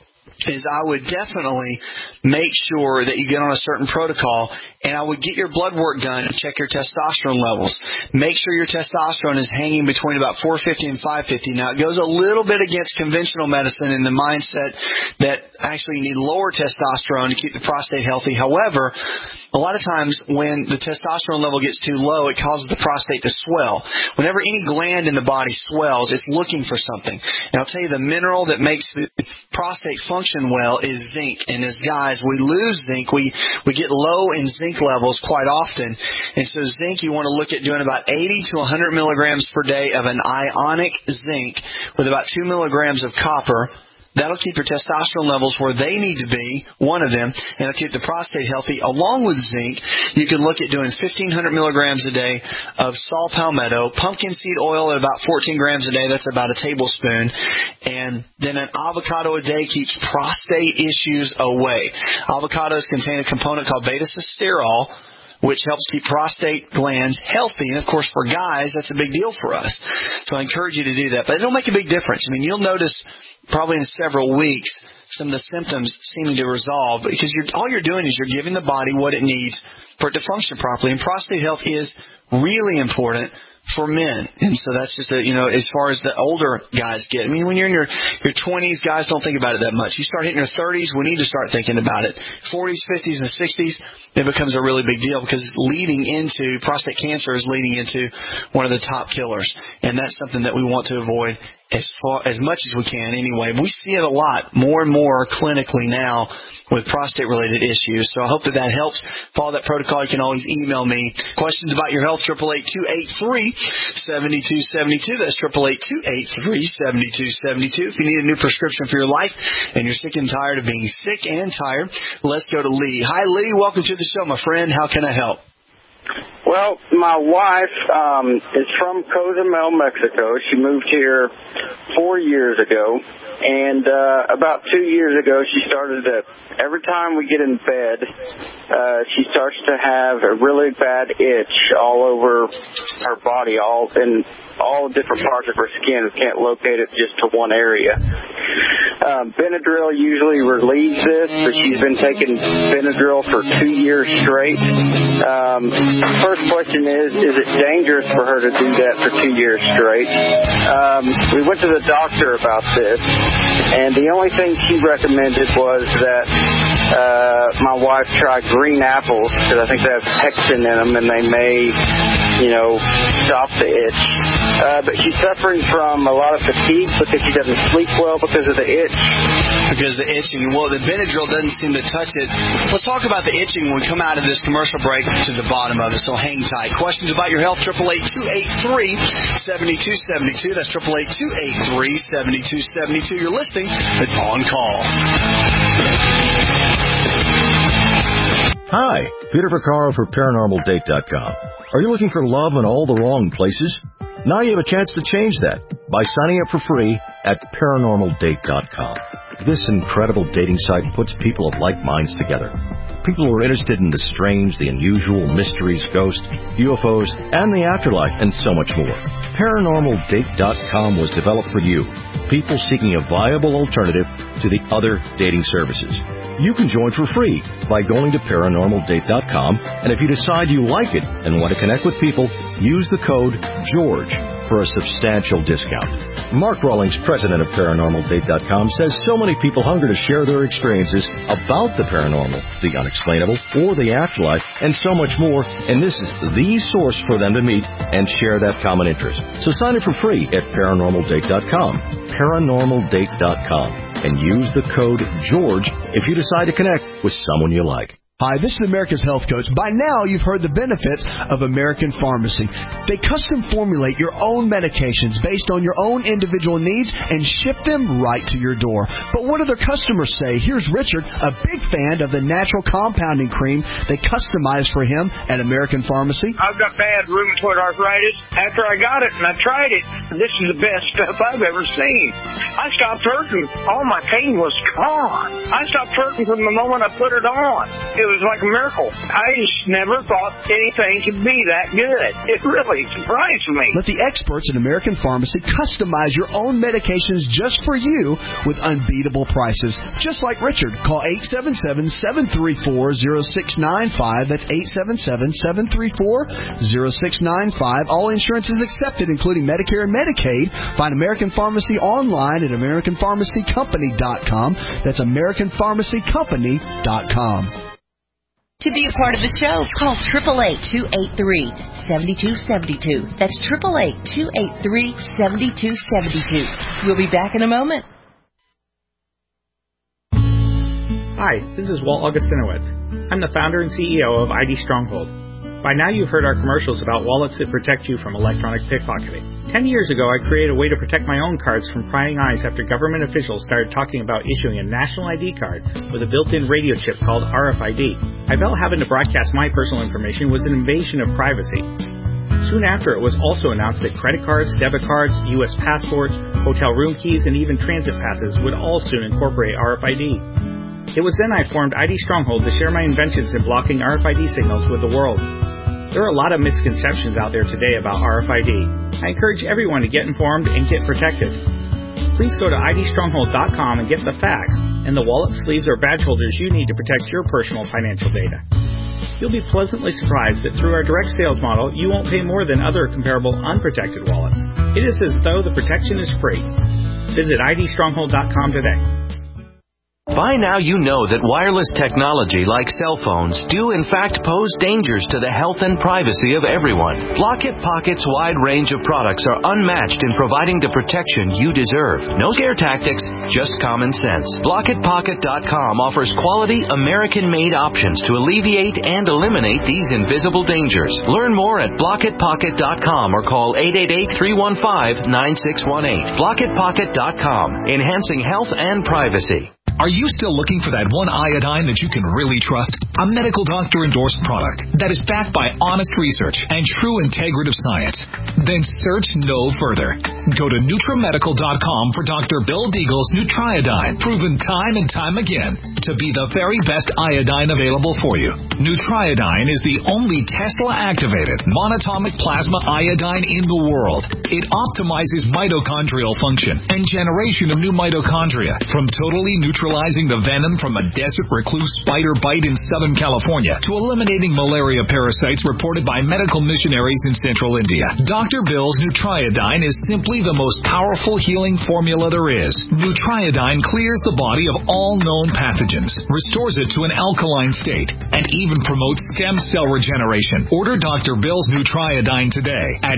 D: is I would definitely make sure that you get on a certain protocol, and I would get your blood work done and check your testosterone levels. Make sure your testosterone is hanging between about 450 and 550. Now, it goes a little bit against conventional medicine in the mindset that actually you need lower testosterone to keep the prostate healthy. However, a lot of times when the testosterone level gets too low, it causes the prostate to swell. Whenever any gland in the body swells, it's looking for something. And I'll tell you, the mineral that makes the prostate function well is zinc. And as guys, we lose zinc. We get low in zinc levels quite often. And so zinc, you want to look at doing about 80 to 100 milligrams per day of an ionic zinc with about 2 milligrams of copper. That'll keep your testosterone levels where they need to be, one of them, and it'll keep the prostate healthy. Along with zinc, you can look at doing 1,500 milligrams a day of saw palmetto, pumpkin seed oil at about 14 grams a day. That's about a tablespoon. And then an avocado a day keeps prostate issues away. Avocados contain a component called beta-sitosterol, which helps keep prostate glands healthy. And, of course, for guys, that's a big deal for us. So I encourage you to do that. But it'll make a big difference. I mean, you'll notice probably in several weeks some of the symptoms seeming to resolve because all you're doing is you're giving the body what it needs for it to function properly. And prostate health is really important for men. And so that's just as far as the older guys get. I mean, when you're in your 20s, guys don't think about it that much. You start hitting your 30s, we need to start thinking about it. 40s, 50s, and 60s, it becomes a really big deal because prostate cancer is leading into one of the top killers. And that's something that we want to avoid as much as we can anyway. We see it a lot, more and more clinically now with prostate-related issues. So I hope that helps. Follow that protocol. You can always email me. Questions about your health, 888-283-7272. That's 888-283-7272. If you need a new prescription for your life and you're sick and tired of being sick and tired, let's go to Lee. Hi, Lee. Welcome to the show, my friend. How can I help?
G: Well, my wife is from Cozumel, Mexico. She moved here 4 years ago, and about 2 years ago, she started to, every time we get in bed, she starts to have a really bad itch all over her body, all different parts of her skin. We can't locate it just to one area. Benadryl usually relieves this, but she's been taking Benadryl for 2 years straight. First question is it dangerous for her to do that for 2 years straight? We went to the doctor about this, and the only thing she recommended was that my wife try green apples, because I think they have pectin in them, and they may, stop the itch. But she's suffering from a lot of fatigue because she doesn't sleep well because of the itch.
D: Because of the itching. Well, the Benadryl doesn't seem to touch it. Let's talk about the itching when we come out of this commercial break to the bottom of it, so hang tight. Questions about your health, 888-283-7272. That's 888-283-7272. You're listening to On Call.
H: Hi, Peter Vaccaro for ParanormalDate.com. Are you looking for love in all the wrong places? Now you have a chance to change that by signing up for free at ParanormalDate.com. This incredible dating site puts people of like minds together. People who are interested in the strange, the unusual, mysteries, ghosts, UFOs, and the afterlife, and so much more. ParanormalDate.com was developed for you, people seeking a viable alternative to the other dating services. You can join for free by going to ParanormalDate.com, and if you decide you like it and want to connect with people, use the code GEORGE for a substantial discount. Mark Rawlings, president of ParanormalDate.com, says so many people hunger to share their experiences about the paranormal, the unexplainable, or the afterlife, and so much more, and this is the source for them to meet and share that common interest. So sign up for free at ParanormalDate.com, ParanormalDate.com, and use the code GEORGE if you decide to connect with someone you like.
I: Hi, this is America's Health Coach. By now, you've heard the benefits of American Pharmacy. They custom formulate your own medications based on your own individual needs and ship them right to your door. But what do their customers say? Here's Richard, a big fan of the natural compounding cream they customized for him at American Pharmacy.
J: I've got bad rheumatoid arthritis. After I got it and I tried it, this is the best stuff I've ever seen. I stopped hurting. All my pain was gone. I stopped hurting from the moment I put it on. It was like a miracle. I just never thought anything could be that good. It really surprised me.
I: Let the experts at American Pharmacy customize your own medications just for you with unbeatable prices. Just like Richard. Call 877-734-0695. That's 877-734-0695. All insurance is accepted, including Medicare and Medicaid. Find American Pharmacy online at AmericanPharmacyCompany.com. That's AmericanPharmacyCompany.com.
V: To be a part of the show, call 888-283-7272. That's 888-283-7272. We'll be back in a moment.
X: Hi, this is Walt Augustinowicz. I'm the founder and CEO of ID Stronghold. By now you've heard our commercials about wallets that protect you from electronic pickpocketing. 10 years ago, I created a way to protect my own cards from prying eyes after government officials started talking about issuing a national ID card with a built-in radio chip called RFID. I felt having to broadcast my personal information was an invasion of privacy. Soon after, it was also announced that credit cards, debit cards, U.S. passports, hotel room keys, and even transit passes would all soon incorporate RFID. It was then I formed ID Stronghold to share my inventions in blocking RFID signals with the world. There are a lot of misconceptions out there today about RFID. I encourage everyone to get informed and get protected. Please go to idstronghold.com and get the facts and the wallet, sleeves, or badge holders you need to protect your personal financial data. You'll be pleasantly surprised that through our direct sales model, you won't pay more than other comparable unprotected wallets. It is as though the protection is free. Visit idstronghold.com today.
C: By now you know that wireless technology like cell phones do in fact pose dangers to the health and privacy of everyone. Blockit Pocket's wide range of products are unmatched in providing the protection you deserve. No scare tactics, just common sense. BlockitPocket.com offers quality American-made options to alleviate and eliminate these invisible dangers. Learn more at BlockitPocket.com or call 888-315-9618. BlockitPocket.com, enhancing health and privacy.
K: Are you still looking for that one iodine that you can really trust? A medical doctor-endorsed product that is backed by honest research and true integrative science? Then search no further. Go to NutriMedical.com for Dr. Bill Deagle's Nutriodine, proven time and time again to be the very best iodine available for you. Nutriodine is the only Tesla-activated monatomic plasma iodine in the world. It optimizes mitochondrial function and generation of new mitochondria from totally neutralizing the venom from a desert recluse spider bite in Southern California to eliminating malaria parasites reported by medical missionaries in Central India. Dr. Bill's Nutriodine is simply the most powerful healing formula there is. Nutriodine clears the body of all known pathogens, restores it to an alkaline state, and even promotes stem cell regeneration. Order Dr. Bill's Nutriodine today at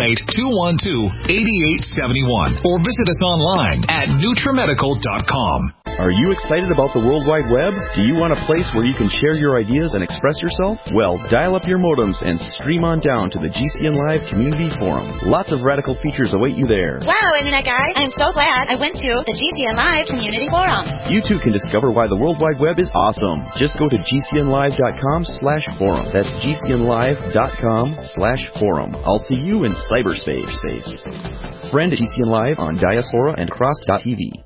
K: 888-212-8871 or visit us online at NutriMedical.com.
L: Are you excited about the World Wide Web? Do you want a place where you can share your ideas and express yourself? Well, dial up your modems and stream on down to the GCN Live Community Forum. Lots of radical features await you there.
M: Wow, Internet guy, I'm so glad I went to the GCN Live Community Forum.
L: You too can discover why the World Wide Web is awesome. Just go to GCNlive.com/forum. That's GCNlive.com/forum. I'll see you in cyberspace. Friend GCN Live on Diaspora and Cross.tv.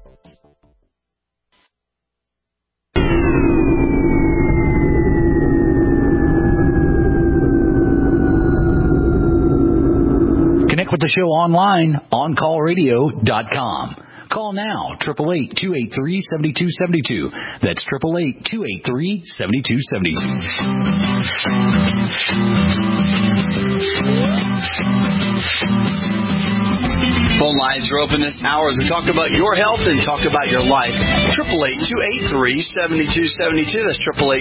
K: Connect with the show online, OnCallRadio.com. Call now, 888-283-7272. That's 888-283-7272.
D: Phone lines are open this hour as we talk about your health and talk about your life. 888-283-7272. That's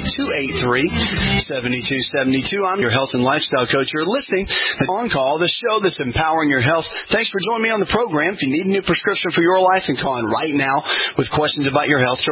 D: 888-283-7272. I'm your health and lifestyle coach. You're listening to On Call, the show that's empowering your health. Thanks for joining me on the program. If you need a new prescription for your life, then call in right now with questions about your health.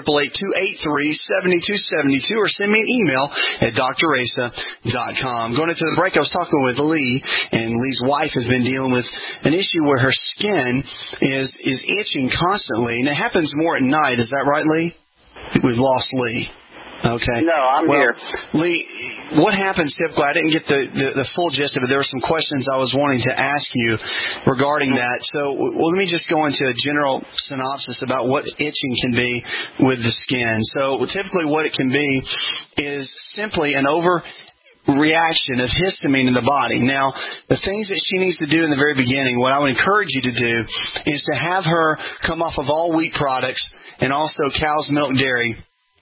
D: 888-283-7272 or send me an email at drasa.com. Going into the break, I was talking with Lee, and Lee's wife has been dealing with an issue where her skin is itching constantly, and it happens more at night. Is that right, Lee? We've lost Lee. Okay.
G: No, I'm here.
D: Lee, what happens typically? I didn't get the full gist of it. There were some questions I was wanting to ask you regarding that. So, let me just go into a general synopsis about what itching can be with the skin. So, typically what it can be is simply an overreaction of histamine in the body. Now, the things that she needs to do in the very beginning, what I would encourage you to do is to have her come off of all wheat products and also cow's milk dairy.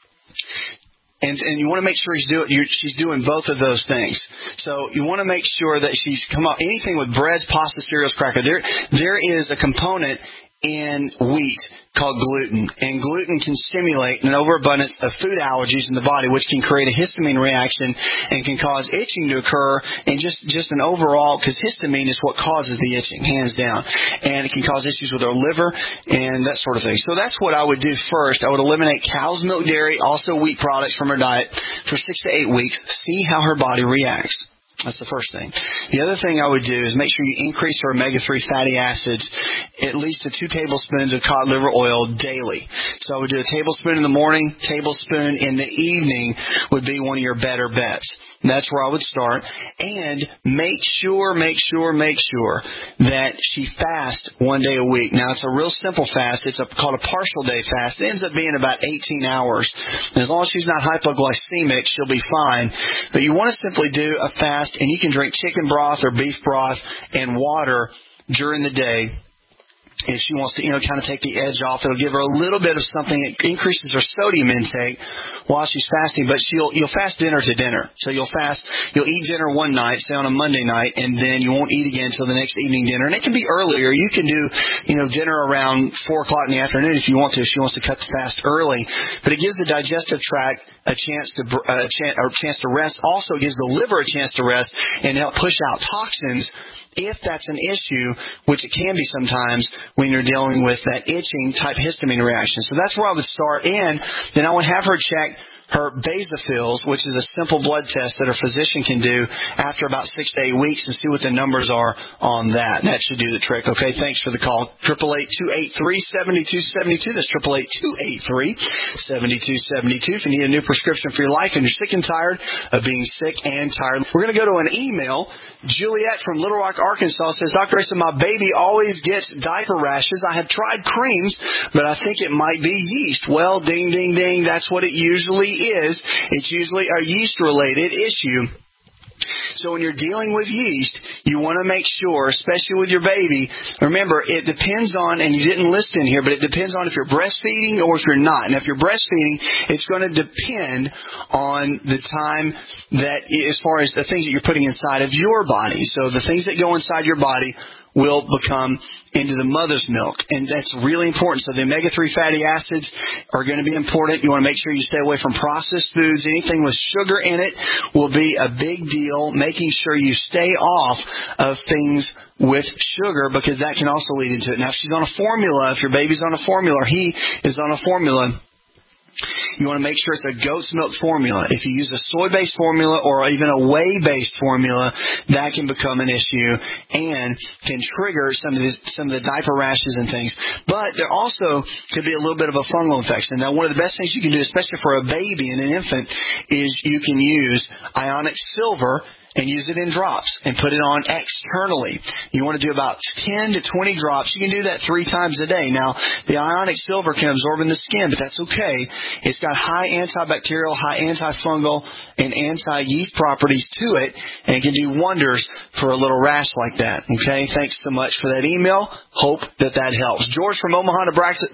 D: And you want to make sure she's doing both of those things. So you want to make sure that she's come up anything with breads, pasta, cereals, cracker. There is a component in wheat called gluten, and gluten can stimulate an overabundance of food allergies in the body, which can create a histamine reaction and can cause itching to occur, and just an overall, because histamine is what causes the itching, hands down, and it can cause issues with our liver and that sort of thing. So that's what I would do first. I would eliminate cow's milk dairy, also wheat products from her diet for 6 to 8 weeks, see how her body reacts. That's the first thing. The other thing I would do is make sure you increase her omega-3 fatty acids at least to 2 tablespoons of cod liver oil daily. So I would do a tablespoon in the morning, tablespoon in the evening would be one of your better bets. That's where I would start. And make sure that she fasts 1 day a week. Now, it's a real simple fast. It's called a partial day fast. It ends up being about 18 hours. And as long as she's not hypoglycemic, she'll be fine. But you want to simply do a fast, and you can drink chicken broth or beef broth and water during the day. If she wants to, kind of take the edge off, it'll give her a little bit of something. It increases her sodium intake while she's fasting, but you'll fast dinner to dinner. So you'll eat dinner one night, say on a Monday night, and then you won't eat again until the next evening dinner. And it can be earlier. You can do, dinner around 4 o'clock in the afternoon if you want to, if she wants to cut the fast early. But it gives the digestive tract a chance to rest. Also gives the liver a chance to rest and help push out toxins if that's an issue, which it can be sometimes when you're dealing with that itching type histamine reaction. So that's where I would start in. Then I would have her check her basophils, which is a simple blood test that her physician can do after about 6 to 8 weeks and see what the numbers are on that. That should do the trick. Okay, thanks for the call. 888-283-7272. That's 888-283-7272. If you need a new prescription for your life and you're sick and tired of being sick and tired. We're going to go to an email. Juliet from Little Rock, Arkansas says, Dr. Asa, my baby always gets diaper rashes. I have tried creams, but I think it might be yeast. Well, ding, ding, ding. That's what it usually is. It's usually a yeast-related issue. So when you're dealing with yeast, you want to make sure, especially with your baby, remember, it depends on, and you didn't list in here, but it depends on if you're breastfeeding or if you're not. And if you're breastfeeding, it's going to depend on the time that, as far as the things that you're putting inside of your body. So the things that go inside your body will become into the mother's milk. And that's really important. So the omega-3 fatty acids are going to be important. You want to make sure you stay away from processed foods. Anything with sugar in it will be a big deal. Making sure you stay off of things with sugar, because that can also lead into it. Now, if she's on a formula, if your baby's on a formula, or he is on a formula, you want to make sure it's a goat's milk formula. If you use a soy-based formula or even a whey-based formula, that can become an issue and can trigger some of the diaper rashes and things. But there also could be a little bit of a fungal infection. Now, one of the best things you can do, especially for a baby and an infant, is you can use ionic silver and use it in drops and put it on externally. You want to do about 10 to 20 drops. You can do that 3 times a day. Now, the ionic silver can absorb in the skin, but that's okay. It's got high antibacterial, high antifungal, and anti-yeast properties to it, and it can do wonders for a little rash like that. Okay? Thanks so much for that email. Hope that helps. George from Omaha, Nebraska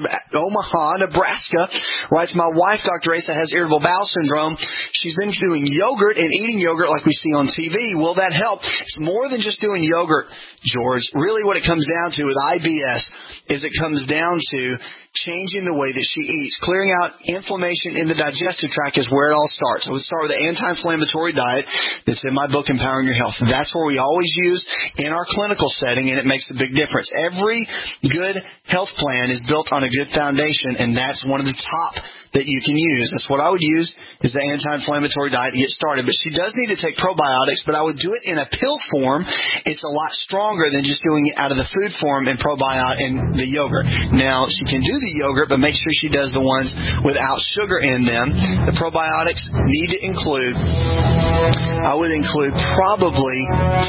D: writes, my wife, Dr. Asa, has irritable bowel syndrome. She's been doing yogurt and eating yogurt like we see on TV. Will that help? It's more than just doing yogurt, George. Really what it comes down to with IBS is it comes down to changing the way that she eats. Clearing out inflammation in the digestive tract is where it all starts. I would start with the anti-inflammatory diet that's in my book, Empowering Your Health. That's where we always use in our clinical setting, and it makes a big difference. Every good health plan is built on a good foundation, and that's one of the top that you can use. That's what I would use, is the anti-inflammatory diet to get started. But she does need to take probiotics, but I would do it in a pill form. It's a lot stronger than just doing it out of the food form and probiotic and the yogurt. Now, she can do the yogurt, but make sure she does the ones without sugar in them. The probiotics need to include, I would include probably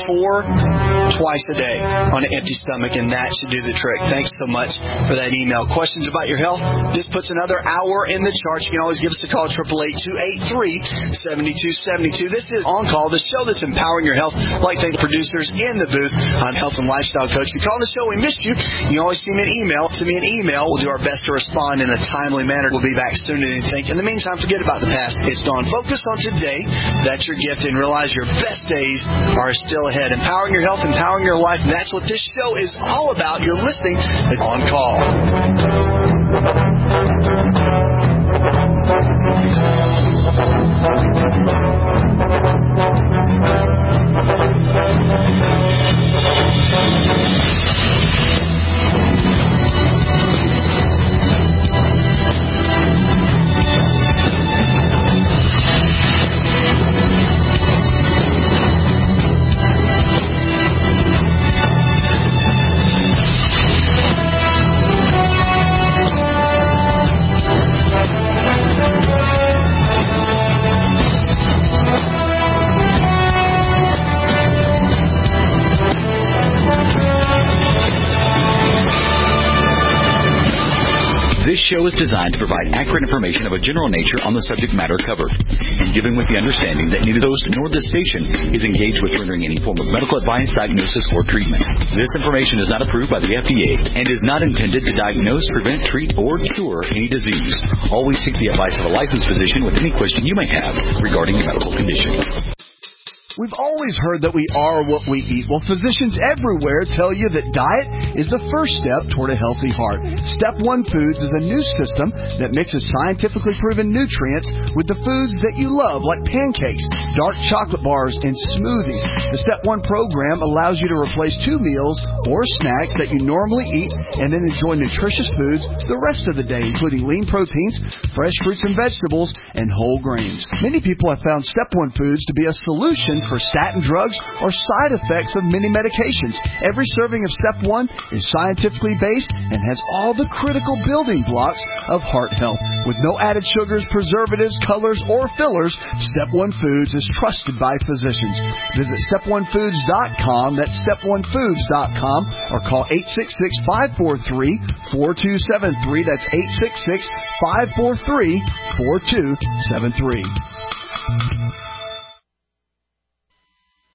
D: 4 twice a day on an empty stomach, and that should do the trick. Thanks so much for that email. Questions about your health? This puts another hour in the charts. You can always give us a call, 888-283-7272. This is On Call, the show that's empowering your health. I'd like to thank the producers in the booth. I'm health and lifestyle coach. If you call the show, we missed you. You can always send me an email. Send me an email. We'll do our best to respond in a timely manner. We'll be back sooner than you think. In the meantime, forget about the past. It's gone. Focus on today. That's your gift, and realize your best days are still ahead. Empowering your health, empowering your life. That's what this show is all about. You're listening to On Call.
N: show is designed to provide accurate information of a general nature on the subject matter covered, and given with the understanding that neither the host nor this station is engaged with rendering any form of medical advice, diagnosis, or treatment. This information is not approved by the FDA and is not intended to diagnose, prevent, treat, or cure any disease. Always seek the advice of a licensed physician with any question you may have regarding a medical condition.
I: We've always heard that we are what we eat. Well, physicians everywhere tell you that diet is the first step toward a healthy heart. Step 1 Foods is a new system that mixes scientifically proven nutrients with the foods that you love, like pancakes, dark chocolate bars, and smoothies. The Step 1 program allows you to replace 2 meals or snacks that you normally eat and then enjoy nutritious foods the rest of the day, including lean proteins, fresh fruits and vegetables, and whole grains. Many people have found Step 1 Foods to be a solution for statin drugs or side effects of many medications. Every serving of Step 1 is scientifically based and has all the critical building blocks of heart health. With no added sugars, preservatives, colors, or fillers, Step 1 Foods is trusted by physicians. Visit step1foods.com, that's step1foods.com, or call 866-543-4273, that's 866-543-4273.